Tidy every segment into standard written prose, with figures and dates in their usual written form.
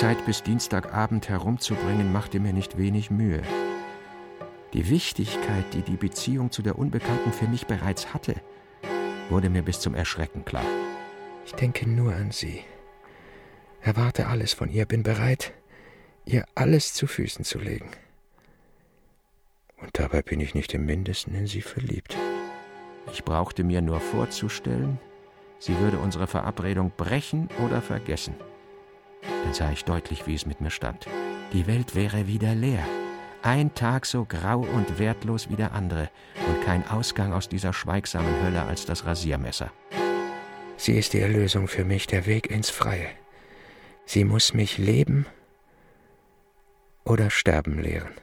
Zeit bis Dienstagabend herumzubringen, machte mir nicht wenig Mühe. Die Wichtigkeit, die die Beziehung zu der Unbekannten für mich bereits hatte, wurde mir bis zum Erschrecken klar. Ich denke nur an sie. Erwarte alles von ihr, bin bereit, ihr alles zu Füßen zu legen. Und dabei bin ich nicht im Mindesten in sie verliebt. Ich brauchte mir nur vorzustellen, sie würde unsere Verabredung brechen oder vergessen. Dann sah ich deutlich, wie es mit mir stand. Die Welt wäre wieder leer. Ein Tag so grau und wertlos wie der andere und kein Ausgang aus dieser schweigsamen Hölle als das Rasiermesser. Sie ist die Erlösung für mich, der Weg ins Freie. Sie muss mich leben oder sterben lehren.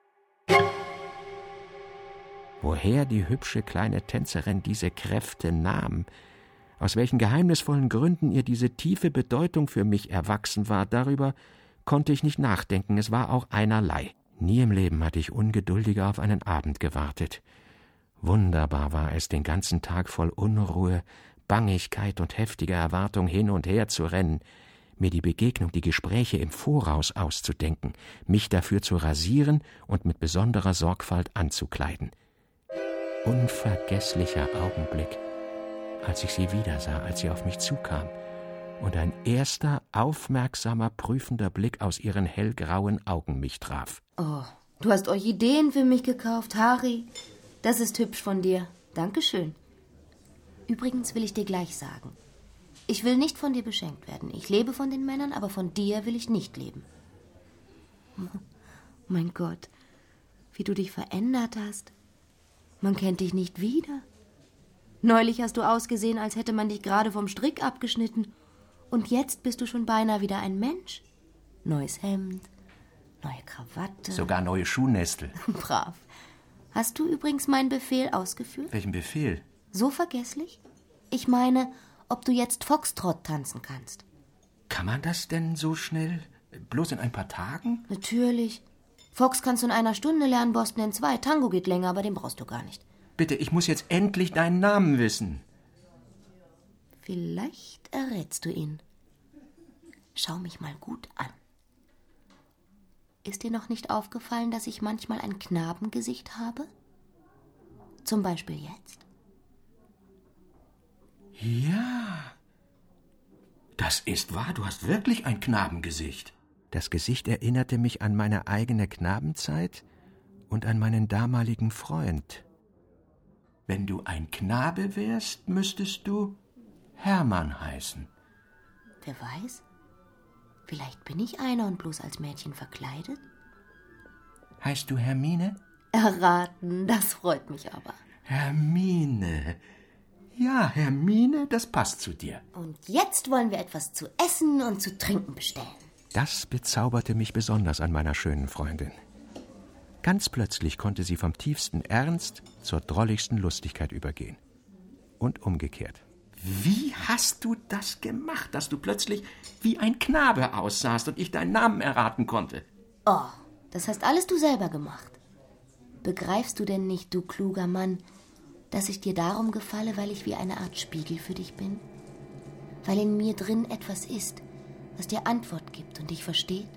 Woher die hübsche kleine Tänzerin diese Kräfte nahm, aus welchen geheimnisvollen Gründen ihr diese tiefe Bedeutung für mich erwachsen war, darüber konnte ich nicht nachdenken, es war auch einerlei. Nie im Leben hatte ich ungeduldiger auf einen Abend gewartet. Wunderbar war es, den ganzen Tag voll Unruhe, Bangigkeit und heftiger Erwartung hin und her zu rennen, mir die Begegnung, die Gespräche im Voraus auszudenken, mich dafür zu rasieren und mit besonderer Sorgfalt anzukleiden. Unvergesslicher Augenblick, als ich sie wiedersah, als sie auf mich zukam, und ein erster, aufmerksamer, prüfender Blick aus ihren hellgrauen Augen mich traf. Oh, du hast Orchideen für mich gekauft, Harry. Das ist hübsch von dir. Dankeschön. Übrigens will ich dir gleich sagen, ich will nicht von dir beschenkt werden. Ich lebe von den Männern, aber von dir will ich nicht leben. Mein Gott, wie du dich verändert hast. Man kennt dich nicht wieder. Neulich hast du ausgesehen, als hätte man dich gerade vom Strick abgeschnitten. Und jetzt bist du schon beinahe wieder ein Mensch. Neues Hemd, neue Krawatte. Sogar neue Schuhnestel. Brav. Hast du übrigens meinen Befehl ausgeführt? Welchen Befehl? So vergesslich? Ich meine, ob du jetzt Foxtrott tanzen kannst. Kann man das denn so schnell? Bloß in ein paar Tagen? Natürlich. Fox kannst du in 1 Stunde lernen, Boston in 2. Tango geht länger, aber den brauchst du gar nicht. Bitte, ich muss jetzt endlich deinen Namen wissen. Vielleicht errätst du ihn. Schau mich mal gut an. Ist dir noch nicht aufgefallen, dass ich manchmal ein Knabengesicht habe? Zum Beispiel jetzt. Ja, das ist wahr, du hast wirklich ein Knabengesicht. Das Gesicht erinnerte mich an meine eigene Knabenzeit und an meinen damaligen Freund. Wenn du ein Knabe wärst, müsstest du Hermann heißen. Wer weiß? Vielleicht bin ich einer und bloß als Mädchen verkleidet? Heißt du Hermine? Erraten, das freut mich aber. Hermine. Ja, Hermine, das passt zu dir. Und jetzt wollen wir etwas zu essen und zu trinken bestellen. Das bezauberte mich besonders an meiner schönen Freundin. Ganz plötzlich konnte sie vom tiefsten Ernst zur drolligsten Lustigkeit übergehen. Und umgekehrt. Wie hast du das gemacht, dass du plötzlich wie ein Knabe aussahst und ich deinen Namen erraten konnte? Oh, das hast alles du selber gemacht. Begreifst du denn nicht, du kluger Mann, dass ich dir darum gefalle, weil ich wie eine Art Spiegel für dich bin? Weil in mir drin etwas ist, was dir Antwort gibt und dich versteht?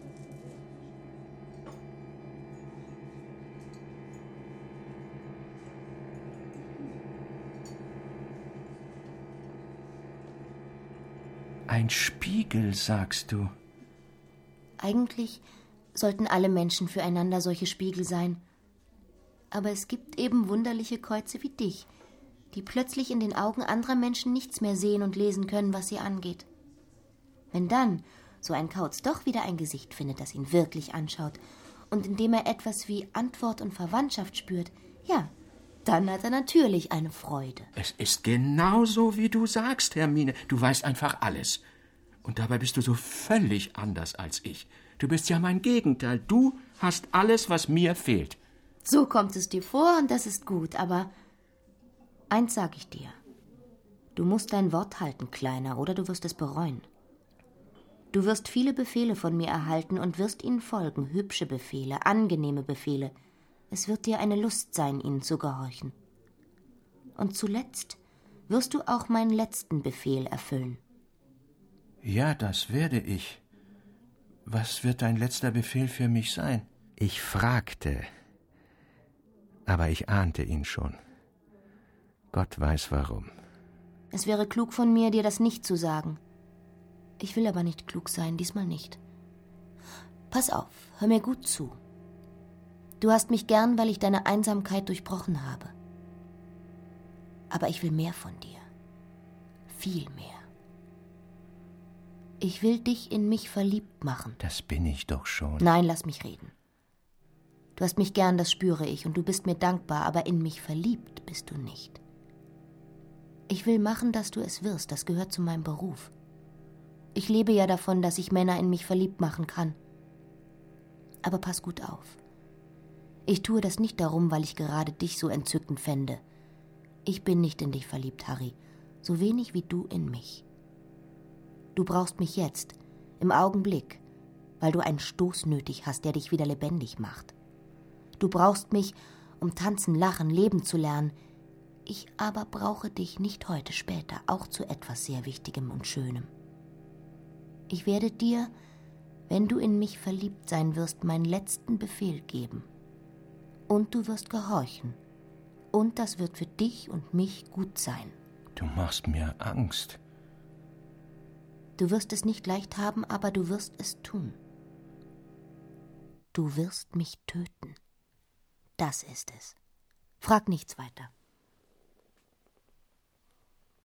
Ein Spiegel, sagst du? Eigentlich sollten alle Menschen füreinander solche Spiegel sein. Aber es gibt eben wunderliche Käuze wie dich, die plötzlich in den Augen anderer Menschen nichts mehr sehen und lesen können, was sie angeht. Wenn dann so ein Kauz doch wieder ein Gesicht findet, das ihn wirklich anschaut und in dem er etwas wie Antwort und Verwandtschaft spürt, ja, dann hat er natürlich eine Freude. Es ist genauso, wie du sagst, Hermine. Du weißt einfach alles. Und dabei bist du so völlig anders als ich. Du bist ja mein Gegenteil. Du hast alles, was mir fehlt. So kommt es dir vor und das ist gut, aber eins sag ich dir. Du musst dein Wort halten, Kleiner, oder du wirst es bereuen. Du wirst viele Befehle von mir erhalten und wirst ihnen folgen, hübsche Befehle, angenehme Befehle. Es wird dir eine Lust sein, ihnen zu gehorchen. Und zuletzt wirst du auch meinen letzten Befehl erfüllen. Ja, das werde ich. Was wird dein letzter Befehl für mich sein? Ich fragte, aber ich ahnte ihn schon. Gott weiß warum. Es wäre klug von mir, dir das nicht zu sagen. Ich will aber nicht klug sein, diesmal nicht. Pass auf, hör mir gut zu. Du hast mich gern, weil ich deine Einsamkeit durchbrochen habe. Aber ich will mehr von dir. Viel mehr. Ich will dich in mich verliebt machen. Das bin ich doch schon. Nein, lass mich reden. Du hast mich gern, das spüre ich, und du bist mir dankbar, aber in mich verliebt bist du nicht. Ich will machen, dass du es wirst, das gehört zu meinem Beruf. Ich lebe ja davon, dass ich Männer in mich verliebt machen kann. Aber pass gut auf. Ich tue das nicht darum, weil ich gerade dich so entzückend fände. Ich bin nicht in dich verliebt, Harry, so wenig wie du in mich. Du brauchst mich jetzt, im Augenblick, weil du einen Stoß nötig hast, der dich wieder lebendig macht. Du brauchst mich, um tanzen, lachen, leben zu lernen. Ich aber brauche dich nicht heute, später, auch zu etwas sehr Wichtigem und Schönem. Ich werde dir, wenn du in mich verliebt sein wirst, meinen letzten Befehl geben. Und du wirst gehorchen. Und das wird für dich und mich gut sein. Du machst mir Angst. Du wirst es nicht leicht haben, aber du wirst es tun. Du wirst mich töten. Das ist es. Frag nichts weiter.